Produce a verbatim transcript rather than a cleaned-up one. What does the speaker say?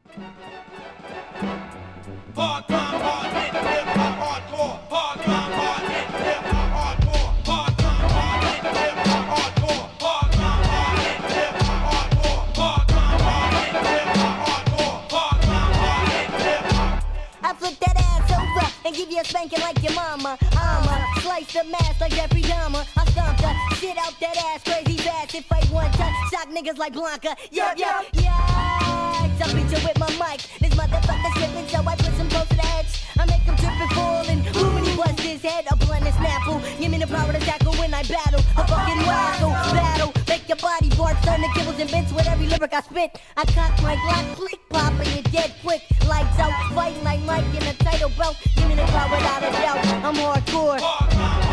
Hard time, hard hit, hip hop, hardcore. Hard time, hard hit, hip hop, hardcore. Hard time, hard hit, hip hop, hardcore. Hard time, hard hit, hip hop, hardcore. Hard time, hard hit, hip hop, hardcore. Hard time, hard hit, hip hop. I flip that ass over and give you a spanking like your mama. I'ma slice the mask like Jeffrey Dahmer. I stomp the shit out that ass crazy fast. If I want to shock niggas like Blanca. Yup, yup, yikes. I beat you with my mic. This motherfucker slipping, so I put some close to the edge. I make him trip and fall and boom when he bust his head. A blunt and snapple. Give me the power to tackle when I battle. A fucking wacko battle. Make your body bark, turn the kibbles and bits with every lyric I spit. I cock my Glock, click, pop, and you're dead quick. Lights out, fighting like Mike in a title belt. Give me the power without a doubt. I'm hardcore.